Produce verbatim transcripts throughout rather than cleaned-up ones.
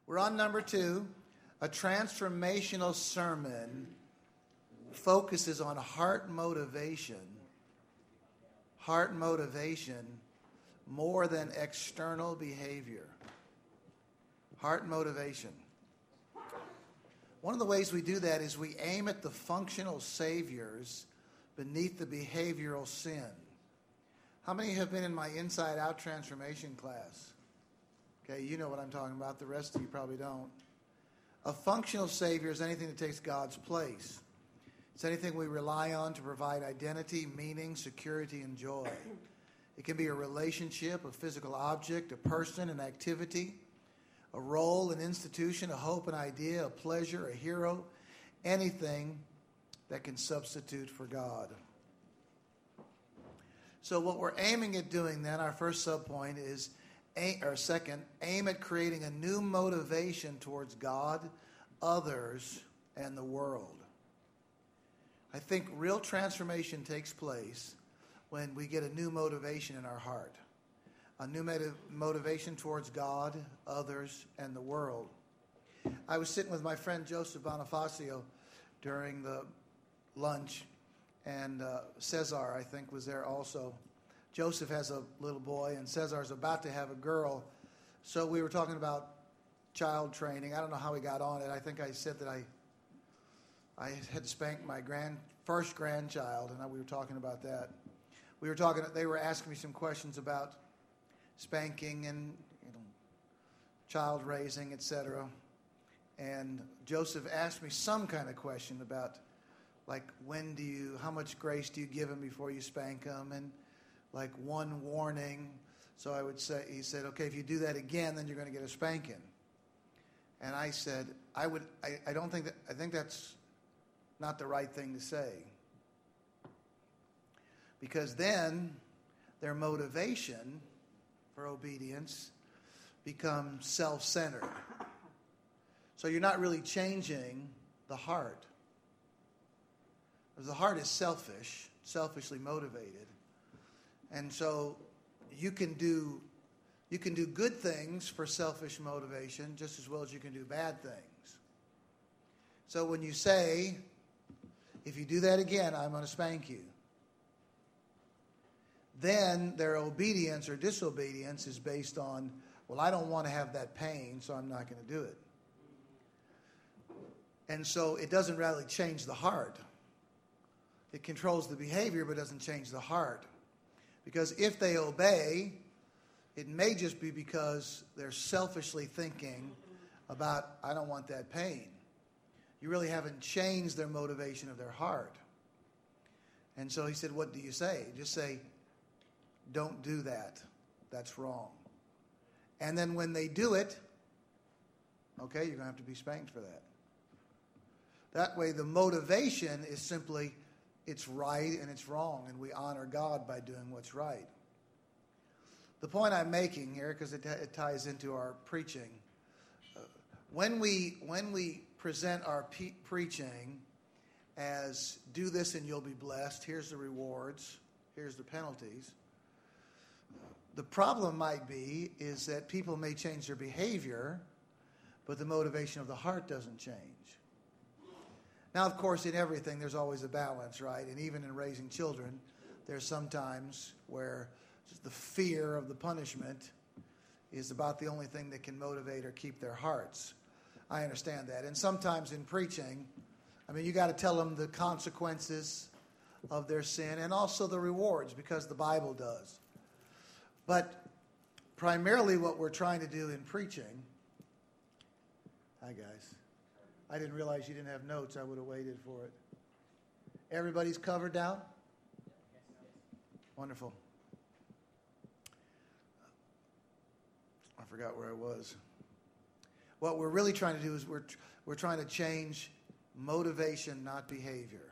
We're on number two. A transformational sermon focuses on heart motivation, heart motivation more than external behavior. Heart motivation. One of the ways we do that is we aim at the functional saviors beneath the behavioral sin. How many have been in my Inside Out transformation class? Okay, you know what I'm talking about. The rest of you probably don't. A functional savior is anything that takes God's place. It's anything we rely on to provide identity, meaning, security, and joy. It can be a relationship, a physical object, a person, an activity, a role, an institution, a hope, an idea, a pleasure, a hero, anything that can substitute for God. So what we're aiming at doing then, our first subpoint is, or second, aim at creating a new motivation towards God, others, and the world. I think real transformation takes place when we get a new motivation in our heart. A new motivation towards God, others, and the world. I was sitting with my friend Joseph Bonifacio during the lunch, and uh, Cesar, I think, was there also. Joseph has a little boy, and Cesar's about to have a girl. So we were talking about child training. I don't know how we got on it. I think I said that I I had spanked my grand first grandchild, and we were talking about that. We were talking. They were asking me some questions about spanking and you know, child raising, et cetera. And Joseph asked me some kind of question about, like, when do you, how much grace do you give him before you spank him, and like one warning. So I would say, he said, okay, if you do that again, then you're going to get a spanking. And I said, I would, I, I don't think that, I think that's not the right thing to say. Because then their motivation for obedience becomes self-centered. So you're not really changing the heart. Because the heart is selfish, selfishly motivated. And so you can do you can do good things for selfish motivation just as well as you can do bad things. So when you say, if you do that again, I'm going to spank you, then their obedience or disobedience is based on, well, I don't want to have that pain, so I'm not going to do it. And so it doesn't really change the heart. It controls the behavior, but doesn't change the heart. Because if they obey, it may just be because they're selfishly thinking about, I don't want that pain. You really haven't changed their motivation of their heart. And so he said, what do you say? Just say, don't do that. That's wrong. And then when they do it, okay, you're going to have to be spanked for that. That way the motivation is simply, it's right and it's wrong, and we honor God by doing what's right. The point I'm making here, because it, it ties into our preaching, uh, when we when we present our pe- preaching as do this and you'll be blessed, here's the rewards, here's the penalties, the problem might be is that people may change their behavior, but the motivation of the heart doesn't change. Now, of course, in everything, there's always a balance, right? And even in raising children, there's sometimes where just the fear of the punishment is about the only thing that can motivate or keep their hearts. I understand that. And sometimes in preaching, I mean, you got to tell them the consequences of their sin and also the rewards, because the Bible does. But primarily what we're trying to do in preaching, hi guys. I didn't realize you didn't have notes. I would have waited for it. Everybody's covered down? Wonderful. I forgot where I was. What we're really trying to do is we're we're trying to change motivation, not behavior.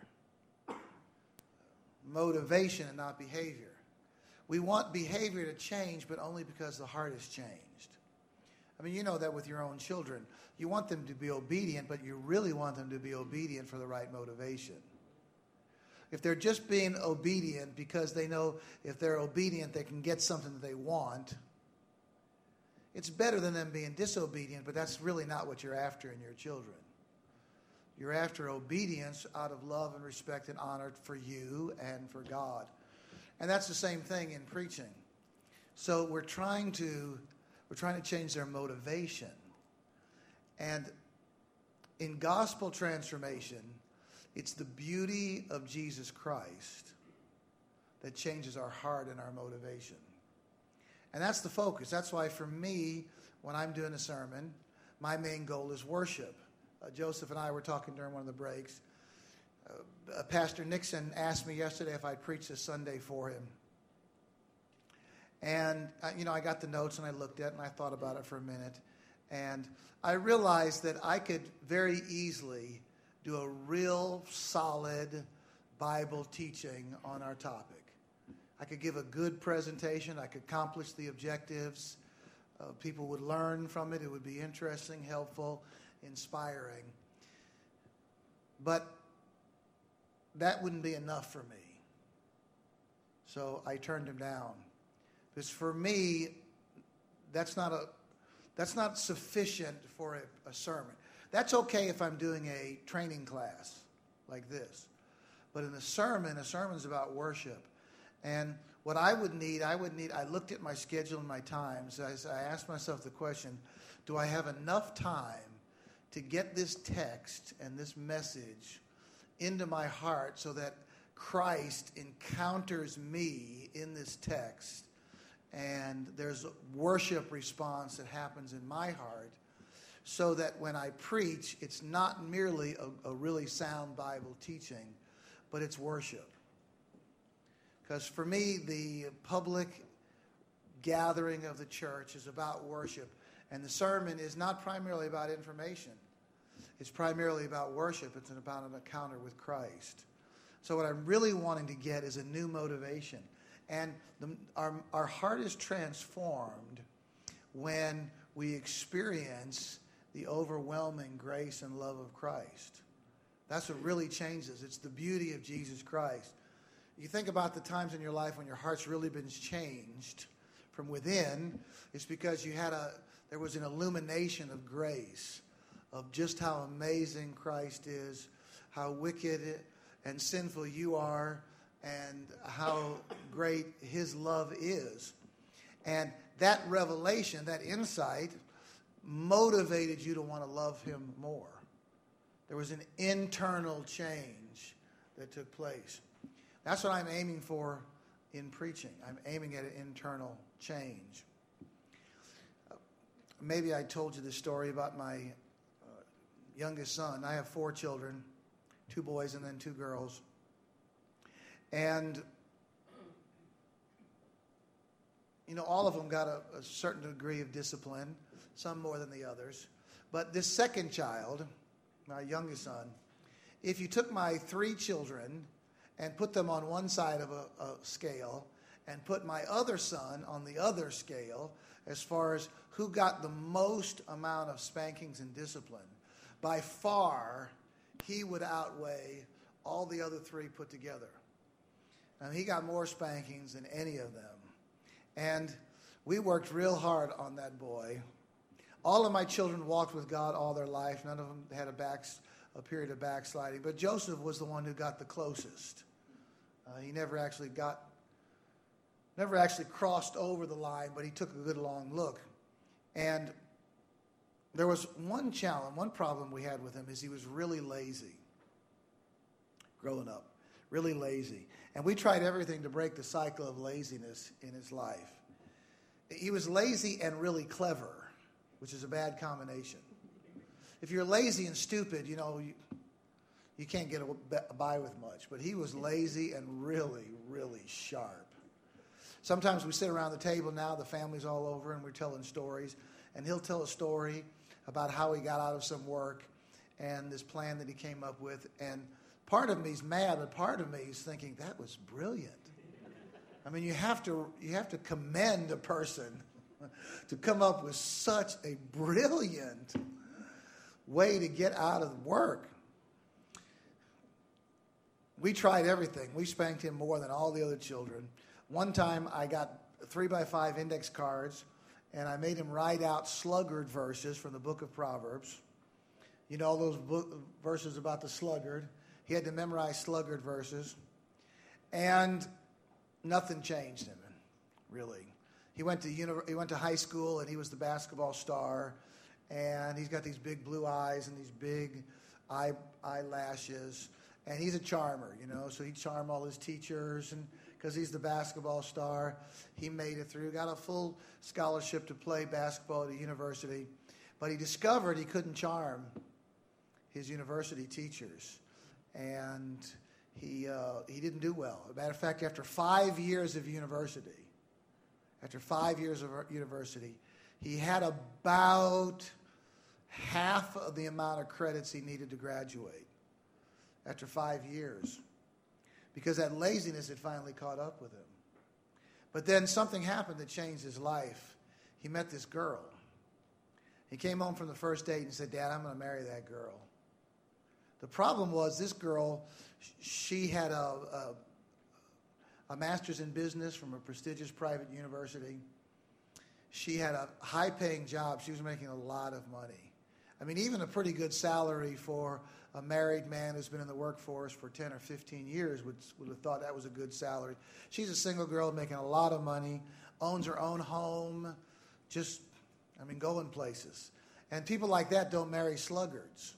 Motivation and not behavior. We want behavior to change, but only because the heart has changed. I mean, you know that with your own children. You want them to be obedient, but you really want them to be obedient for the right motivation. If they're just being obedient because they know if they're obedient, they can get something that they want, It's better than them being disobedient, but that's really not what you're after in your children. You're after obedience out of love and respect and honor for you and for God. And that's the same thing in preaching. So we're trying to we're trying to change their motivation. And in gospel transformation, it's the beauty of Jesus Christ that changes our heart and our motivation. And that's the focus. That's why for me, when I'm doing a sermon, my main goal is worship. Uh, Joseph and I were talking during one of the breaks. Uh, Pastor Nixon asked me yesterday if I'd preach this Sunday for him. And, uh, you know, I got the notes and I looked at it and I thought about it for a minute. And I realized that I could very easily do a real solid Bible teaching on our topic. I could give a good presentation. I could accomplish the objectives. Uh, people would learn from it. It would be interesting, helpful, inspiring. But that wouldn't be enough for me. So I turned him down. Because for me, that's not a that's not sufficient for a, a sermon. That's okay if I'm doing a training class like this. But in a sermon, a sermon's about worship. And what I would need, I would need, I looked at my schedule and my times. I, I asked myself the question, do I have enough time to get this text and this message into my heart so that Christ encounters me in this text and there's a worship response that happens in my heart so that when I preach, it's not merely a, a really sound Bible teaching, but it's worship. Because for me, the public gathering of the church is about worship. And the sermon is not primarily about information. It's primarily about worship. It's about an encounter with Christ. So what I'm really wanting to get is a new motivation. And the, our, our heart is transformed when we experience the overwhelming grace and love of Christ. That's what really changes. It's the beauty of Jesus Christ. You think about the times in your life when your heart's really been changed from within. It's because you had a there was an illumination of grace, of just how amazing Christ is, how wicked and sinful you are, and how great his love is. And that revelation, that insight, motivated you to want to love him more. There was an internal change that took place. That's what I'm aiming for in preaching. I'm aiming at an internal change. Uh, maybe I told you this story about my uh, youngest son. I have four children, two boys and then two girls. And, you know, all of them got a, a certain degree of discipline, some more than the others. But this second child, my youngest son, if you took my three children and put them on one side of a, a scale and put my other son on the other scale as far as who got the most amount of spankings and discipline, by far he would outweigh all the other three put together. And he got more spankings than any of them. And we worked real hard on that boy. All of my children walked with God all their life. None of them had a, back, a period of backsliding. But Joseph was the one who got the closest. Uh, he never actually got, never actually crossed over the line, but he took a good long look. And there was one challenge, one problem we had with him is he was really lazy growing up, really lazy. And we tried everything to break the cycle of laziness in his life. He was lazy and really clever, which is a bad combination. If you're lazy and stupid, you know, you, you can't get by with much. But he was lazy and really, really sharp. Sometimes we sit around the table now, the family's all over, and we're telling stories. And he'll tell a story about how he got out of some work and this plan that he came up with. And part of me's mad, but part of me is thinking, that was brilliant. I mean, you have to you have to commend a person to come up with such a brilliant way to get out of work. We tried everything. We spanked him more than all the other children. One time I got three by five index cards, and I made him write out sluggard verses from the book of Proverbs. You know all those book, verses about the sluggard. He had to memorize sluggard verses. And nothing changed him, really. He went to uni- he went to high school, and he was the basketball star. And he's got these big blue eyes and these big eye eyelashes. And he's a charmer, you know. So he'd charm all his teachers, and because he's the basketball star, he made it through. Got a full scholarship to play basketball at a university. But he discovered he couldn't charm his university teachers. And he uh, he didn't do well. As a matter of fact, after five years of university, after five years of university, he had about half of the amount of credits he needed to graduate after five years, because that laziness had finally caught up with him. But then something happened that changed his life. He met this girl. He came home from the first date and said, "Dad, I'm going to marry that girl." The problem was this girl, she had a, a, a master's in business from a prestigious private university. She had a high-paying job. She was making a lot of money. I mean, even a pretty good salary for a married man who's been in the workforce for ten or fifteen years would, would have thought that was a good salary. She's a single girl making a lot of money, owns her own home, just, I mean, going places. And people like that don't marry sluggards.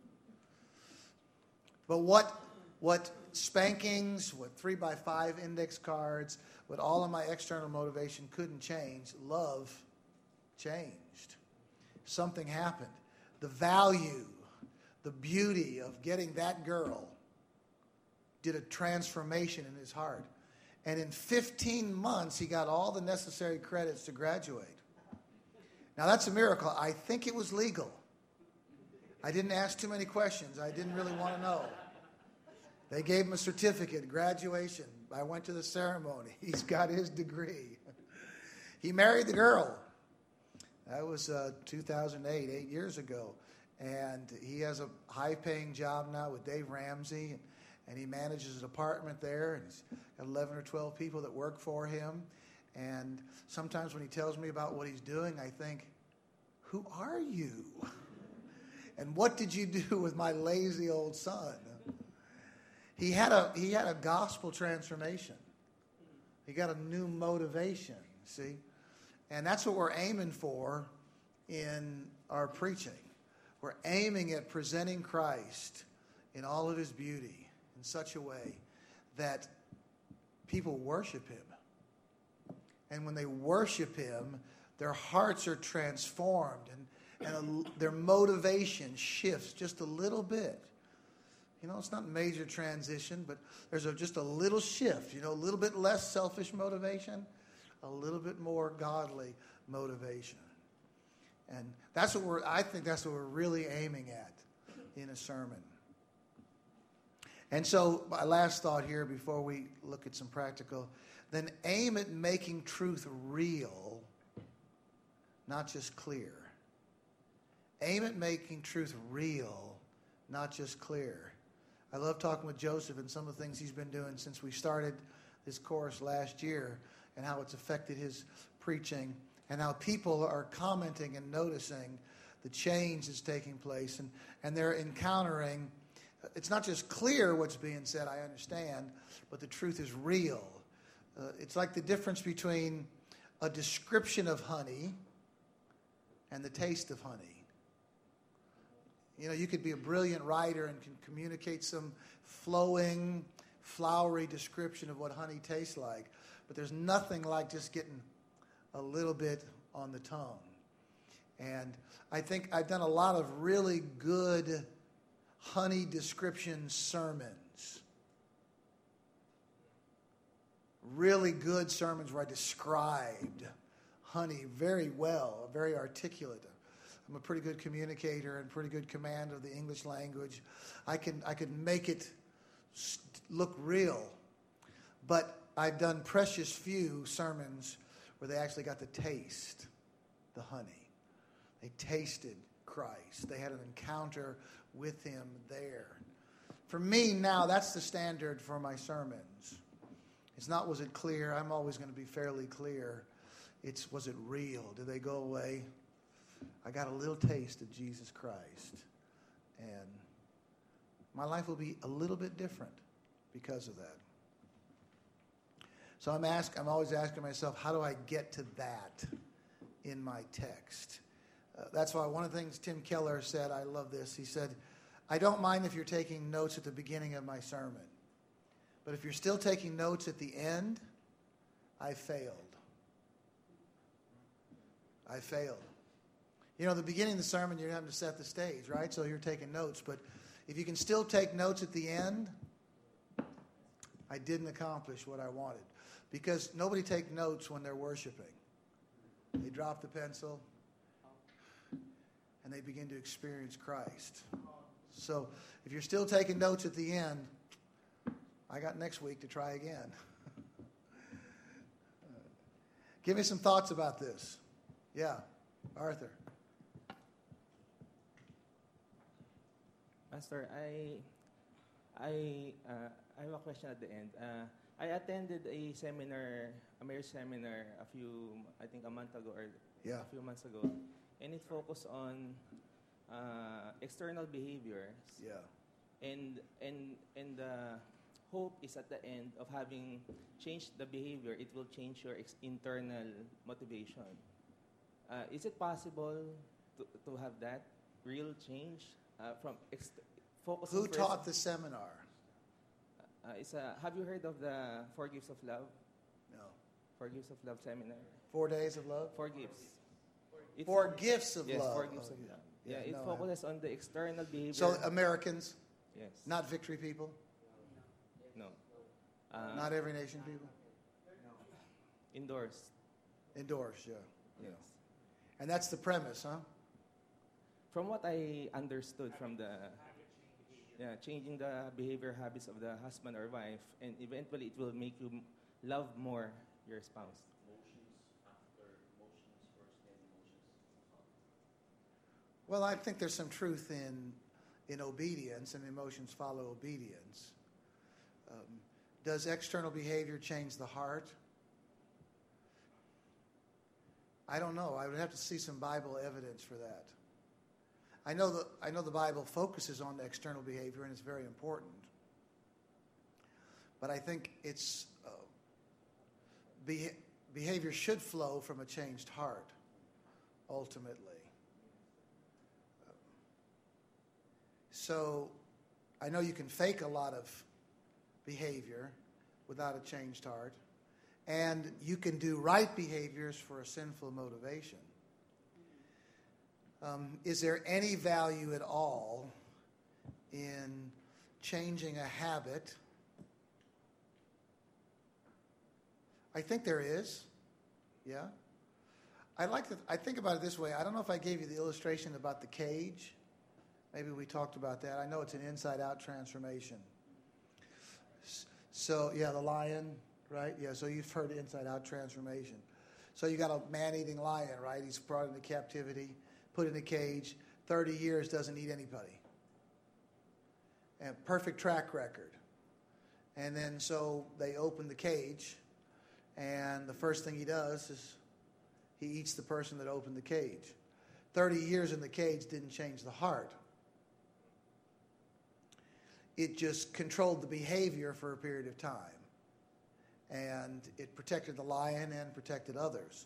But what what spankings, what three by five index cards, what all of my external motivation couldn't change, love changed. Something happened. The value, the beauty of getting that girl did a transformation in his heart. And in fifteen months, he got all the necessary credits to graduate. Now, that's a miracle. I think it was legal. I didn't ask too many questions. I didn't really want to know. They gave him a certificate, graduation. I went to the ceremony. He's got his degree. He married the girl. That was uh, two thousand eight, eight years ago. And he has a high-paying job now with Dave Ramsey, and, and he manages an apartment there, and he's got eleven or twelve people that work for him. And sometimes when he tells me about what he's doing, I think, who are you? And what did you do with my lazy old son? He had a he had a gospel transformation. He got a new motivation, see? And that's what we're aiming for in our preaching. We're aiming at presenting Christ in all of his beauty in such a way that people worship him. And when they worship him, their hearts are transformed, and, and a, their motivation shifts just a little bit. You know, it's not major transition, but there's a, just a little shift, you know, a little bit less selfish motivation, a little bit more godly motivation. And that's what we're, I think that's what we're really aiming at in a sermon. And so my last thought here before we look at some practical, then aim at making truth real, not just clear. Aim at making truth real, not just clear. I love talking with Joseph and some of the things he's been doing since we started this course last year, and how it's affected his preaching, and how people are commenting and noticing the change that's taking place, and, and they're encountering, it's not just clear what's being said, I understand, but the truth is real. Uh, it's like the difference between a description of honey and the taste of honey. You know, you could be a brilliant writer and can communicate some flowing, flowery description of what honey tastes like, but there's nothing like just getting a little bit on the tongue. And I think I've done a lot of really good honey description sermons. Really good sermons where I described honey very well, very articulate. I'm a pretty good communicator and pretty good command of the English language. I can I can make it look real. But I've done precious few sermons where they actually got to taste the honey. They tasted Christ. They had an encounter with him there. For me now, that's the standard for my sermons. It's not was it clear. I'm always going to be fairly clear. It's, was it real? Did they go away? I got a little taste of Jesus Christ. And my life will be a little bit different because of that. So I'm ask, I'm always asking myself, how do I get to that in my text? Uh, that's why one of the things Tim Keller said, I love this, he said, I don't mind if you're taking notes at the beginning of my sermon, but if you're still taking notes at the end, I failed. I failed. You know, the beginning of the sermon, you're having to set the stage, right? So you're taking notes. But if you can still take notes at the end, I didn't accomplish what I wanted. Because nobody takes notes when they're worshiping. They drop the pencil, and they begin to experience Christ. So if you're still taking notes at the end, I got next week to try again. Give me some thoughts about this. Yeah, Arthur. Pastor, I I uh, I have a question at the end. Uh, I attended a seminar, a marriage seminar, a few, I think a month ago or yeah. a few months ago, and it focused on uh, external behaviors. Yeah. And and and the hope is at the end of having changed the behavior, it will change your ex- internal motivation. Uh, is it possible to to have that real change uh, from ex- focusing? Who first, taught the seminar? Uh, it's a, have you heard of the Four Gifts of Love? No. Four Gifts of Love seminar? Four Days of Love? Four Gifts. It Four fo- Gifts of yes, Love. Four Gifts Oh, of yeah. Love. Yeah, Yeah, it no, I focuses on the external behavior. So Americans, yes. not Victory people, No. Uh, not Every Nation people, Indoors. endorse, yeah. Yes. And that's the premise, huh? From what I understood from the, yeah, changing the behavior habits of the husband or wife, and eventually it will make you m- love more your spouse. Well, I think there's some truth in in obedience, and emotions follow obedience. Um, does external behavior change the heart? I don't know. I would have to see some Bible evidence for that. I know the I know the Bible focuses on the external behavior, and it's very important. But I think it's uh, be, behavior should flow from a changed heart, ultimately. So I know you can fake a lot of behavior without a changed heart, and you can do right behaviors for a sinful motivation. Um, is there any value at all in changing a habit? I think there is. Yeah. I like to. I think about it this way. I don't know if I gave you the illustration about the cage. Maybe we talked about that. I know it's an inside-out transformation. So, yeah, the lion, right? Yeah, so you've heard inside-out transformation. So you got a man-eating lion, right? He's brought into captivity, put in a cage. thirty years, doesn't eat anybody. And perfect track record. And then so they open the cage, and the first thing he does is he eats the person that opened the cage. thirty years in the cage didn't change the heart. It just controlled the behavior for a period of time. And it protected the lion and protected others.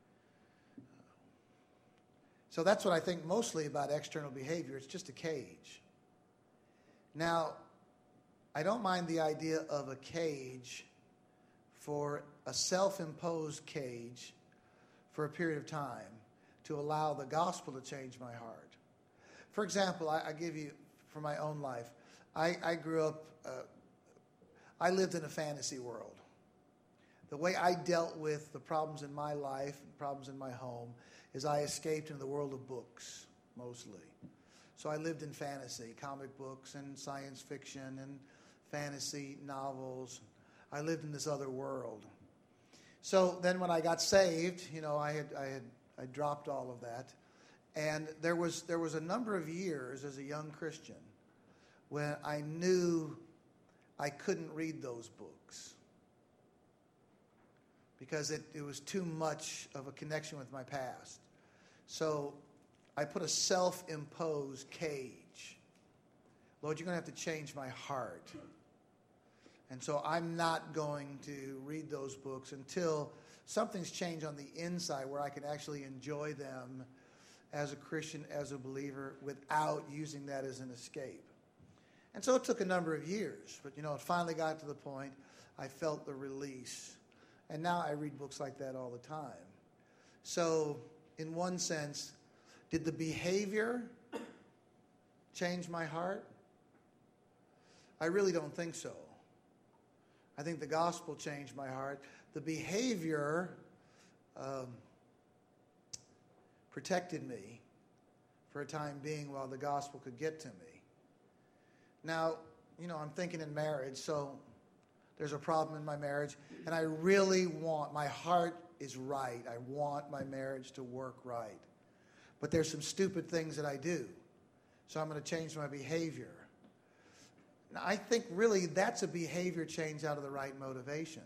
So that's what I think mostly about external behavior. It's just a cage. Now, I don't mind the idea of a cage for a self-imposed cage for a period of time to allow the gospel to change my heart. For example, I, I give you, from my own life, I, I grew up, uh, I lived in a fantasy world. The way I dealt with the problems in my life, and problems in my home, is I escaped into the world of books, mostly. So I lived in fantasy, comic books and science fiction and fantasy novels. I lived in this other world. So then when I got saved, you know, I had I had I dropped all of that. And there was there was a number of years as a young Christian when I knew I couldn't read those books because it, it was too much of a connection with my past. So I put a self-imposed cage. Lord, you're going to have to change my heart. And so I'm not going to read those books until something's changed on the inside where I can actually enjoy them as a Christian, as a believer, without using that as an escape. And so it took a number of years. But, you know, it finally got to the point I felt the release. And now I read books like that all the time. So, in one sense, did the behavior change my heart? I really don't think so. I think the gospel changed my heart. The behavior um, protected me for a time being while the gospel could get to me. Now, you know, I'm thinking in marriage, so there's a problem in my marriage, and I really want, my heart is right. I want my marriage to work right. But there's some stupid things that I do, so I'm going to change my behavior. Now, I think really that's a behavior change out of the right motivation.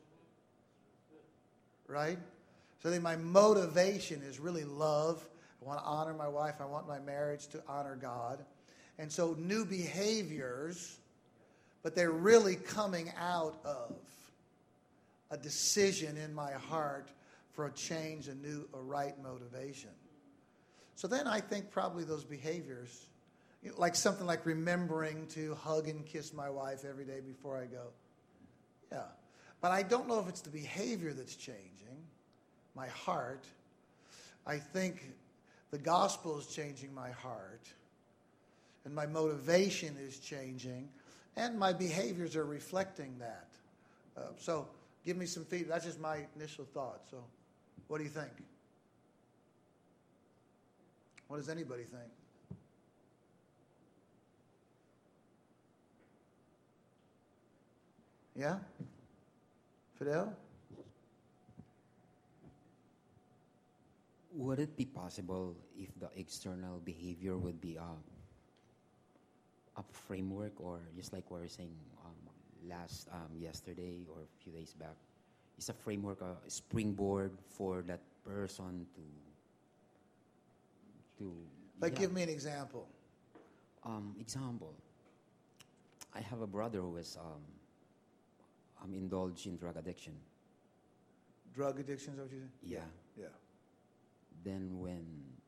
Right? So I think my motivation is really love. I want to honor my wife. I want my marriage to honor God. And so new behaviors, but they're really coming out of a decision in my heart for a change, a new, a right motivation. So then I think probably those behaviors, you know, like something like remembering to hug and kiss my wife every day before I go. Yeah. But I don't know if it's the behavior that's changing, my heart. I think the gospel is changing my heart, and my motivation is changing, and my behaviors are reflecting that. Uh, so give me some feedback. That's just my initial thought. So what do you think? What does anybody think? Yeah? Fidel? Would it be possible if the external behavior would be a, a framework, or just like we were saying um, last um, yesterday or a few days back, it's a framework, a springboard for that person to, to Like, yeah. give me an example. Um, example, I have a brother who is um, um, indulged in drug addiction. Drug addiction, is that what you said? Yeah. Yeah. Then when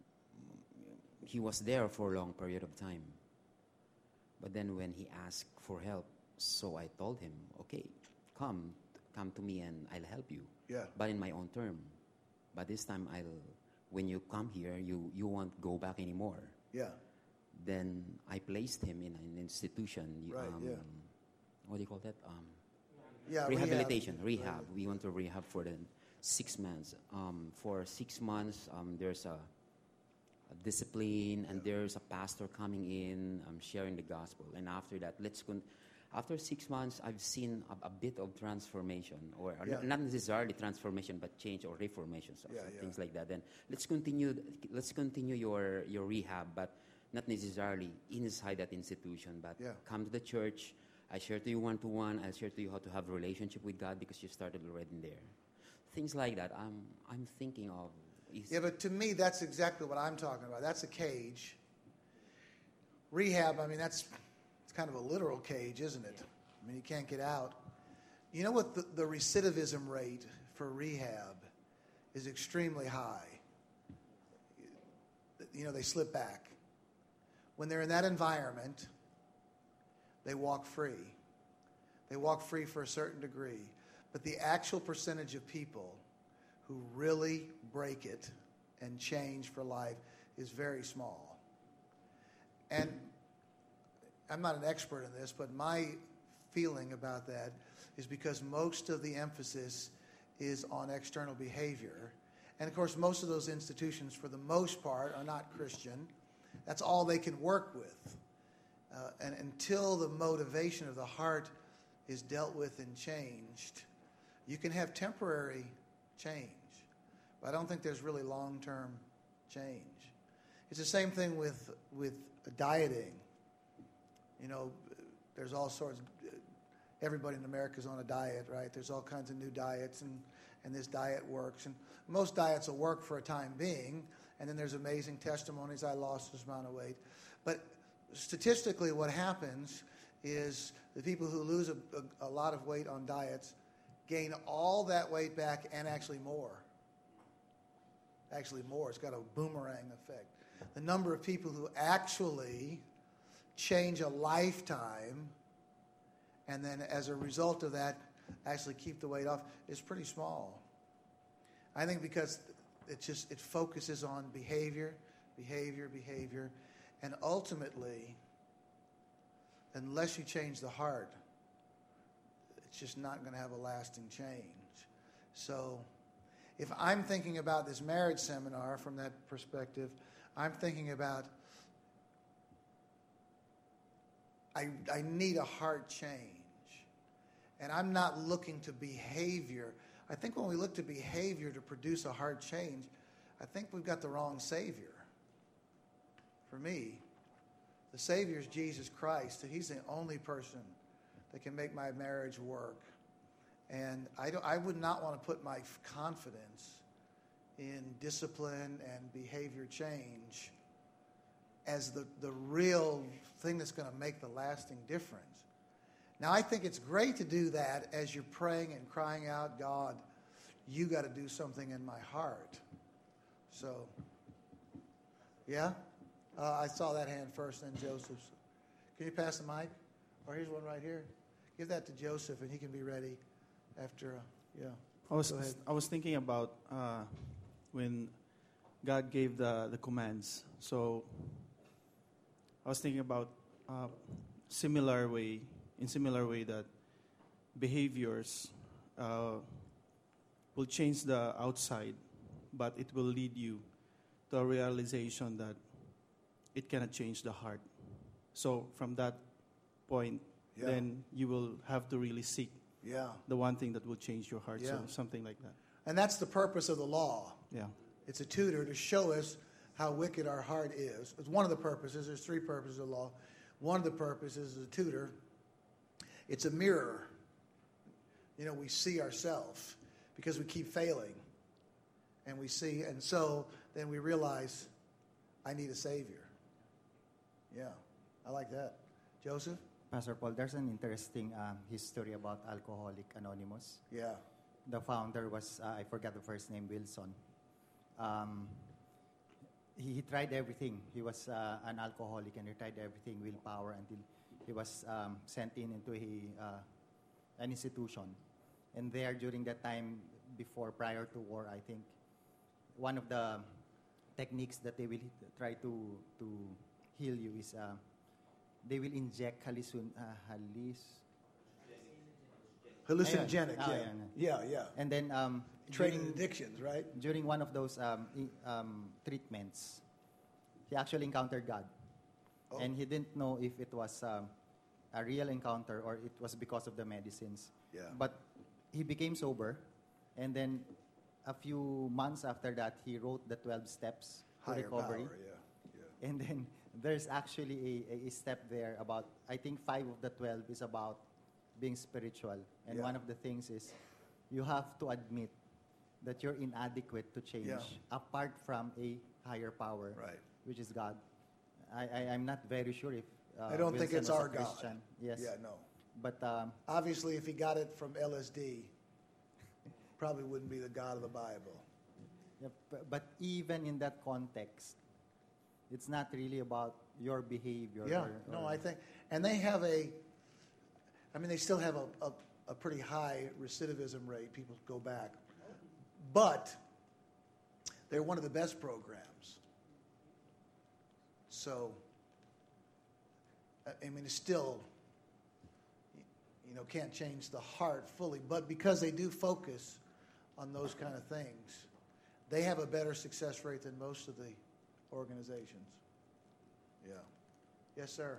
he was there for a long period of time, but then when he asked for help, so I told him, okay, come, come to me and I'll help you. Yeah. But in my own term. But this time, I'll, when you come here, you, you won't go back anymore. Yeah. Then I placed him in an institution. Right, um, yeah. What do you call that? Um, Yeah, rehabilitation, rehab. rehab. We went to rehab for the six months. Um, for six months, um, there's a, a discipline, and there's a pastor coming in, um, sharing the gospel. And after that, let's con- after six months, I've seen a, a bit of transformation, or uh, Yeah. not necessarily transformation, but change or reformation, so, Yeah, so yeah. things like that. Then let's continue. Let's continue your your rehab, but not necessarily inside that institution, but Yeah. come to the church. I share to you one-to-one. I'll share to you how to have a relationship with God because you started already there. Things like that. I'm, I'm thinking of. Is Yeah, but to me, that's exactly what I'm talking about. That's a cage. Rehab, I mean, that's it's kind of a literal cage, isn't it? I mean, you can't get out. You know what? The, the recidivism rate for rehab is extremely high. You know, they slip back. When they're in that environment, they walk free. They walk free for a certain degree. But the actual percentage of people who really break it and change for life is very small. And I'm not an expert in this, but my feeling about that is because most of the emphasis is on external behavior. And, of course, most of those institutions, for the most part, are not Christian. That's all they can work with. Uh, and until the motivation of the heart is dealt with and changed, you can have temporary change. But I don't think there's really long-term change. It's the same thing with with dieting. You know, there's all sorts. Everybody in America is on a diet, right? There's all kinds of new diets, and and this diet works. And most diets will work for a time being, and then there's amazing testimonies. I lost this amount of weight. But statistically, what happens is the people who lose a, a, a lot of weight on diets gain all that weight back and actually more. Actually more. It's got a boomerang effect. The number of people who actually change a lifetime and then as a result of that actually keep the weight off is pretty small. I think because it just it focuses on behavior, behavior, behavior, and ultimately, unless you change the heart, it's just not going to have a lasting change. So if I'm thinking about this marriage seminar from that perspective, I'm thinking about I, I need a heart change. And I'm not looking to behavior. I think when we look to behavior to produce a heart change, I think we've got the wrong Savior. For me, the Savior is Jesus Christ, and He's the only person that can make my marriage work. And I, don't, I would not want to put my confidence in discipline and behavior change as the, the real thing that's going to make the lasting difference. Now, I think it's great to do that as you're praying and crying out, God, you got to do something in my heart. So, yeah? Uh, I saw that hand first, then Joseph's. Can you pass the mic? Or here's one right here. Give that to Joseph, and he can be ready after, uh, yeah. I was Go ahead. I was thinking about uh, when God gave the, the commands. So I was thinking about uh, similar way, in similar way that behaviors uh, will change the outside, but it will lead you to a realization that it cannot change the heart. So from that point, Yeah. then you will have to really seek Yeah. the one thing that will change your heart. Yeah. So something like that. And that's the purpose of the law. Yeah. It's a tutor to show us how wicked our heart is. It's one of the purposes. There's three purposes of the law. One of the purposes is a tutor. It's a mirror. You know, we see ourselves because we keep failing. And we see, and so then we realize, I need a Savior. Yeah, I like that. Joseph? Pastor Paul, there's an interesting um, history about Alcoholic Anonymous. Yeah. The founder was, uh, I forgot the first name, Wilson. Um, he, he tried everything. He was uh, an alcoholic and he tried everything, willpower, until he was um, sent in into a, uh, an institution. And there, during that time, before, prior to war, I think, one of the techniques that they will try to, to heal you is uh, they will inject hallucin, uh, halluc, Hallucinogenic, Ayun. Ah, yeah. ayun. Yeah, yeah. and then um, Trading during, addictions, right? during one of those um, i- um, treatments, he actually encountered God. Oh. And he didn't know if it was um, a real encounter or it was because of the medicines. Yeah. But he became sober, and then a few months after that, he wrote the twelve steps to Higher recovery. power, yeah. yeah. And then there's actually a, a step there about, I think five of the twelve is about being spiritual. And Yeah. one of the things is you have to admit that you're inadequate to change Yeah. apart from a higher power, Right. which is God. I, I, I'm not very sure if uh, I don't think Wilson it's was a our God. Christian. Yes. Yeah, no. But um, Obviously, if he got it from L S D, probably wouldn't be the God of the Bible. yeah, b- but even in that context, it's not really about your behavior. Yeah, or, no, or- I think, and they have a, I mean, they still have a, a, a pretty high recidivism rate. People go back. But they're one of the best programs. So, I I mean, it's still, you know, can't change the heart fully. But because they do focus on those kind of things, they have a better success rate than most of the organizations. Yeah. Yes, sir.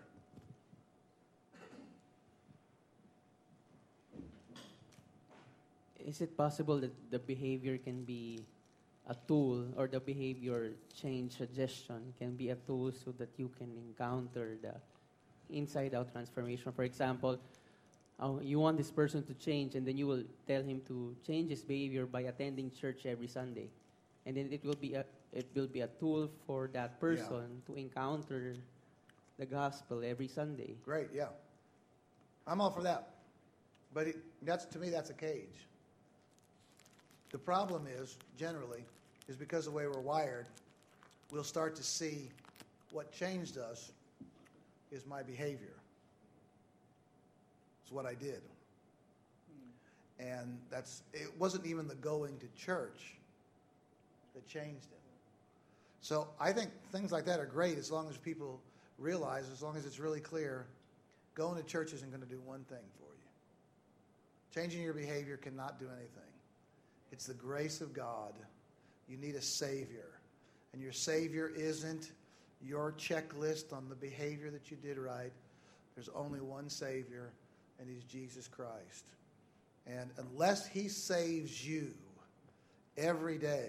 Is it possible that the behavior can be a tool, or the behavior change suggestion can be a tool so that you can encounter the inside-out transformation? For example, uh, you want this person to change, and then you will tell him to change his behavior by attending church every Sunday, and then it will be a it will be a tool for that person to encounter the gospel every Sunday. Great, yeah. I'm all for that. But it, that's to me, that's a cage. The problem is, generally, is because of the way we're wired, we'll start to see what changed us is my behavior. It's what I did. And that's it wasn't even the going to church that changed it. So I think things like that are great as long as people realize, as long as it's really clear, going to church isn't going to do one thing for you. Changing your behavior cannot do anything. It's the grace of God. You need a Savior. And your Savior isn't your checklist on the behavior that you did right. There's only one Savior, and He's Jesus Christ. And unless He saves you every day,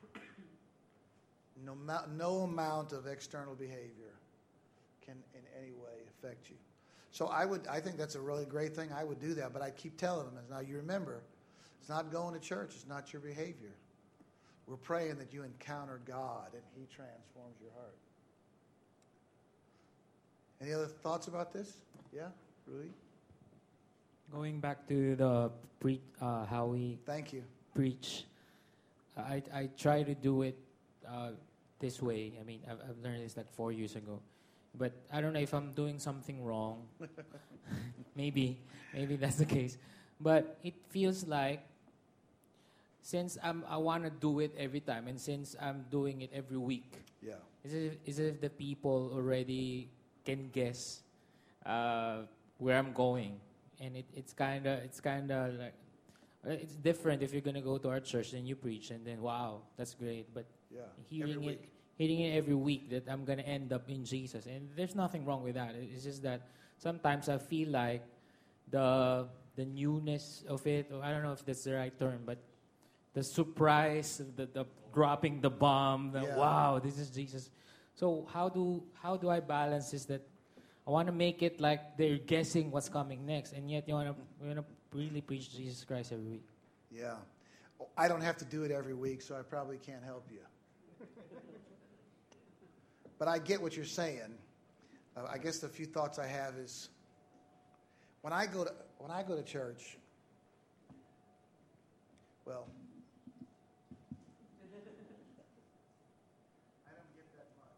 no, no amount of external behavior can in any way affect you. So I would, I think that's a really great thing. I would do that, but I keep telling them, now you remember, it's not going to church, it's not your behavior. We're praying that you encounter God and He transforms your heart. Any other thoughts about this? Yeah, Rui? Going back to the pre, uh, how we Thank you. preach, I I try to do it uh, this way. I mean, I've, I've learned this like four years ago, but I don't know if I'm doing something wrong. maybe maybe that's the case, but it feels like since I'm I want to do it every time, and since I'm doing it every week, Yeah. is it is it the people already can guess uh, where I'm going, and it, it's kind of it's kind of like uh, it's different if you're gonna go to our church and you preach and then wow, that's great, but Yeah. hearing Every it week. hearing it every week that I'm gonna end up in Jesus, and there's nothing wrong with that. It's just that sometimes I feel like the the newness of it, or I don't know if that's the right term, but the surprise, the, the dropping the bomb, the Yeah. wow, this is Jesus. So how do how do I balance this? That I want to make it like they're guessing what's coming next, and yet you want to you want to really preach Jesus Christ every week. Yeah. I don't have to do it every week, so I probably can't help you. But I get what you're saying. Uh, I guess the few thoughts I have is when I go to when I go to church. Well, I don't get that much,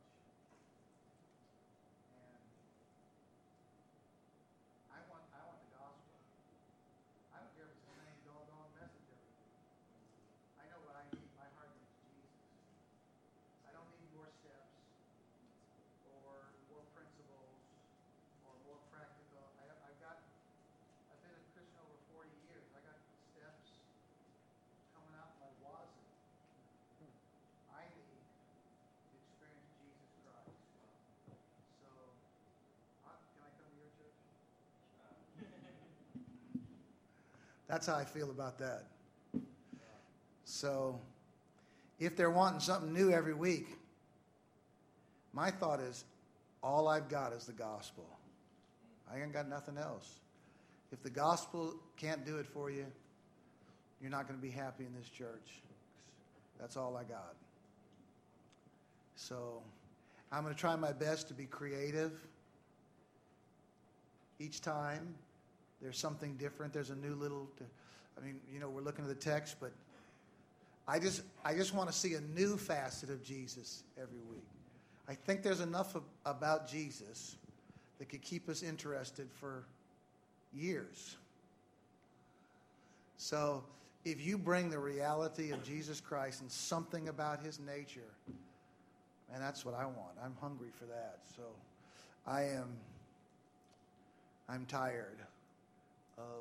and I want I want the gospel. I don't care if it's the same doggone message every week. I know what I need. My heart needs Jesus. I don't need more steps or more principles or more practical. I, I've got. I've been a Christian over forty years. I got steps coming out my wazoo. I need to experience Jesus Christ. So, uh, can I come to your church? That's how I feel about that. So, if they're wanting something new every week, my thought is, all I've got is the gospel. I ain't got nothing else. If the gospel can't do it for you, you're not going to be happy in this church. That's all I got. So, I'm going to try my best to be creative. Each time, there's something different. There's a new little, I mean, you know, we're looking at the text, but I just, I just want to see a new facet of Jesus every week. I think there's enough of, about Jesus that could keep us interested for years. So, if you bring the reality of Jesus Christ and something about His nature, and that's what I want. I'm hungry for that. So, I am, I'm tired of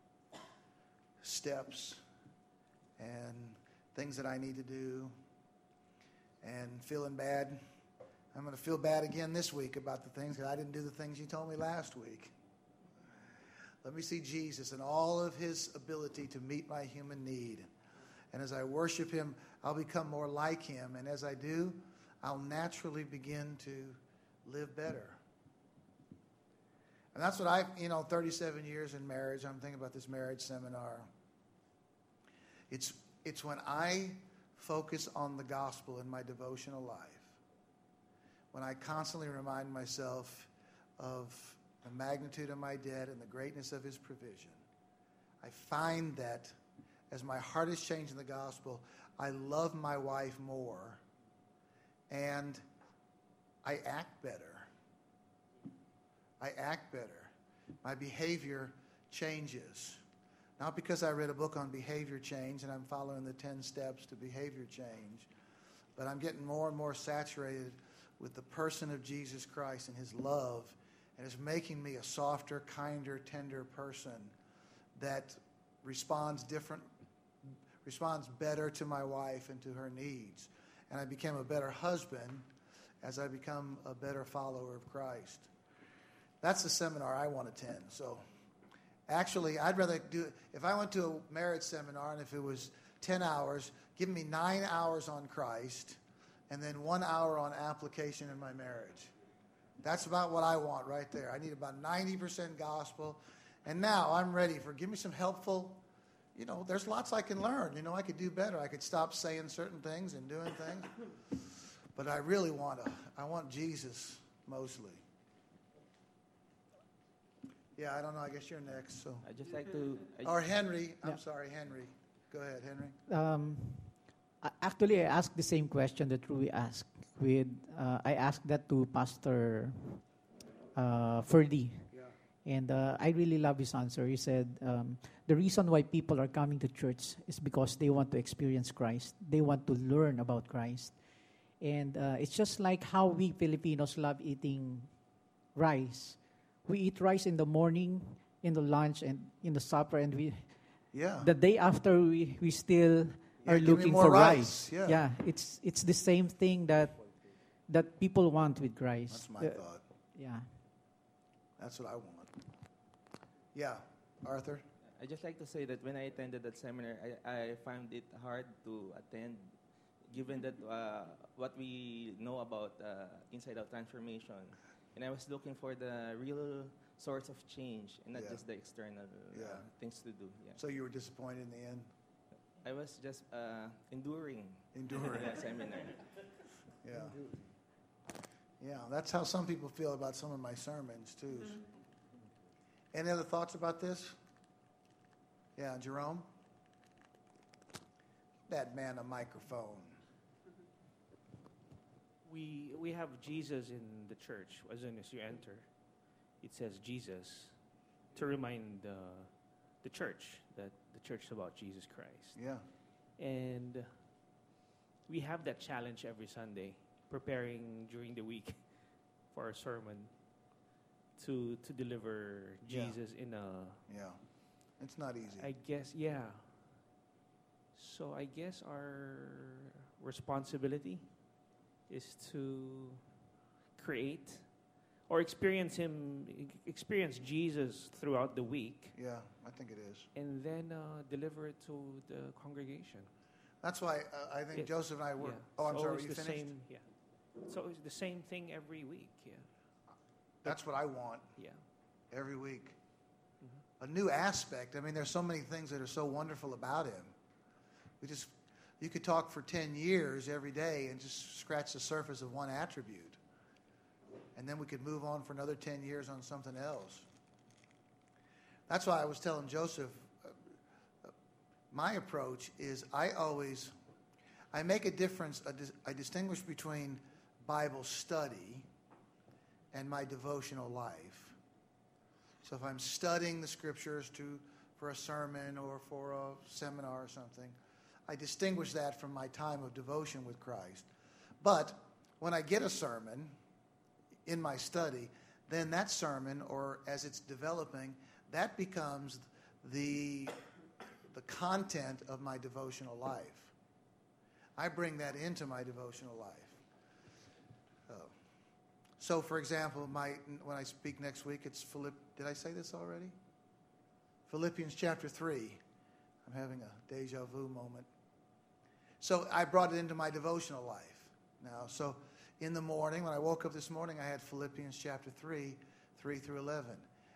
steps and things that I need to do and feeling bad. I'm going to feel bad again this week about the things that I didn't do the things you told me last week. Let me see Jesus and all of His ability to meet my human need. And as I worship Him, I'll become more like Him. And as I do, I'll naturally begin to live better. And that's what I, you know, thirty-seven years in marriage, I'm thinking about this marriage seminar. It's, it's when I focus on the gospel in my devotional life, when I constantly remind myself of the magnitude of my debt and the greatness of his provision, I find that as my heart is changed in the gospel, I love my wife more and I act better. I act better. My behavior changes. Not because I read a book on behavior change and I'm following the ten steps to behavior change, but I'm getting more and more saturated with the person of Jesus Christ and his love, and it's making me a softer, kinder, tender person that responds different, responds better to my wife and to her needs. And I became a better husband as I become a better follower of Christ. That's the seminar I want to attend. So actually, I'd rather do, if I went to a marriage seminar and if it was ten hours, give me nine hours on Christ and then one hour on application in my marriage. That's about what I want right there. I need about ninety percent gospel. And now I'm ready for, give me some helpful, you know, there's lots I can learn. You know, I could do better. I could stop saying certain things and doing things. But I really want to, I want Jesus mostly. Yeah, I don't know. I guess you're next. So, I just like to. I or Henry. I'm Yeah. sorry, Henry. Go ahead, Henry. Um, a- actually, I asked the same question that Rui asked. With uh, I asked that to Pastor uh, Ferdy, Yeah. and uh, I really love his answer. He said um, the reason why people are coming to church is because they want to experience Christ. They want to learn about Christ, and uh, it's just like how we Filipinos love eating rice. We eat rice in the morning, in the lunch, and in the supper, and we Yeah. the day after we, we still Yeah, are give me looking more for rice. rice. Yeah. it's it's the same thing that that people want with Christ. That's my Uh, thought. Yeah. That's what I want. Yeah, Arthur. I just like to say that when I attended that seminar, I, I found it hard to attend, given that uh, what we know about uh, inside-out transformation, and I was looking for the real source of change, and not Yeah. just the external uh, Yeah. things to do. Yeah. So you were disappointed in the end? I was just uh, enduring Enduring. the seminar. Yeah. Yeah, that's how some people feel about some of my sermons, too. Any other thoughts about this? Yeah, Jerome? That man a microphone. We we have Jesus in the church. As soon as you enter, it says Jesus to remind the the church that the church is about Jesus Christ. Yeah. And we have that challenge every Sunday, preparing during the week for a sermon to to deliver Yeah. Jesus in a, Yeah. It's not easy. I guess, yeah. So I guess our responsibility is to create or experience him, experience Jesus throughout the week, Yeah, I think it is. and then uh, deliver it to the congregation. That's why uh, I think Yeah. Joseph and I work. Yeah. Oh, I'm So sorry, it's were you the finished? same, yeah. So it's the same thing every week, yeah. That's what I want Yeah. every week. Mm-hmm. A new aspect. I mean, there's so many things that are so wonderful about him. We just, you could talk for ten years every day and just scratch the surface of one attribute. And then we could move on for another ten years on something else. That's why I was telling Joseph, uh, uh, my approach is I always, I make a difference, a dis- I distinguish between Bible study and my devotional life. So if I'm studying the scriptures to for a sermon or for a seminar or something, I distinguish that from my time of devotion with Christ. But when I get a sermon in my study, then that sermon, or as it's developing, that becomes the, the content of my devotional life. I bring that into my devotional life. Oh. So, for example, my when I speak next week, it's Philipp. Did I say this already? Philippians chapter three. I'm having a deja vu moment. So I brought it into my devotional life now. So in the morning, when I woke up this morning, I had Philippians chapter three, three through eleven.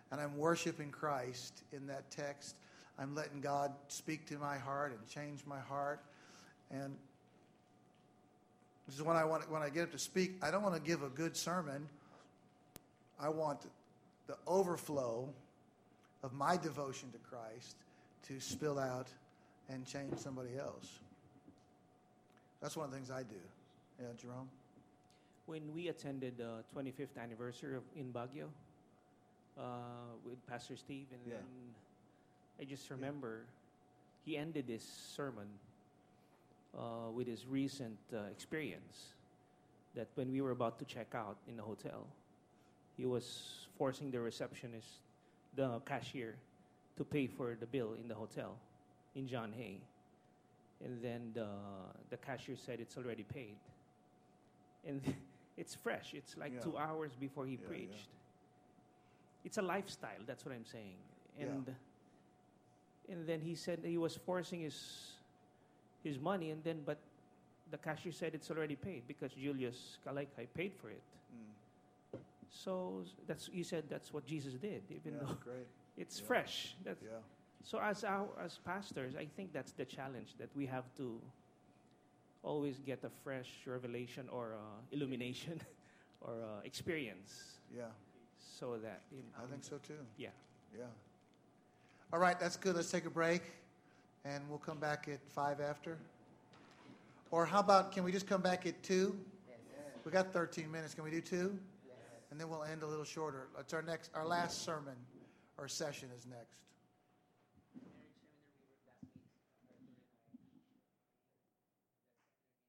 and I'm worshiping Christ in that text. I'm letting God speak to my heart and change my heart. And this is when I want when I get up to speak, I don't want to give a good sermon. I want the overflow of my devotion to Christ to spill out and change somebody else. That's one of the things I do. Yeah, Jerome? When we attended the twenty-fifth anniversary of in Baguio uh, with Pastor Steve, and Yeah. then I just remember he ended this sermon uh, with his recent uh, experience that when we were about to check out in the hotel, he was forcing the receptionist, the cashier, to pay for the bill in the hotel in John Hay. And then the, the cashier said it's already paid. And it's fresh. It's like Yeah. two hours before he Yeah, yeah. preached. It's a lifestyle, that's what I'm saying. And and then he said he was forcing his his money, and then but the cashier said it's already paid because Julius Kalaikai paid for it. Mm. So that's he said that's what Jesus did, even Yeah, though great. it's Yeah. fresh. That's, Yeah. So as our, as pastors, I think that's the challenge, that we have to always get a fresh revelation or uh, illumination or uh, experience, Yeah. so that you know, I think so too. yeah. Yeah. All right, that's good. Let's take a break, and we'll come back at five after. Or how about, can we just come back at two? We got thirteen minutes. Can we do two? And then we'll end a little shorter. It's our next, our last sermon or session is next.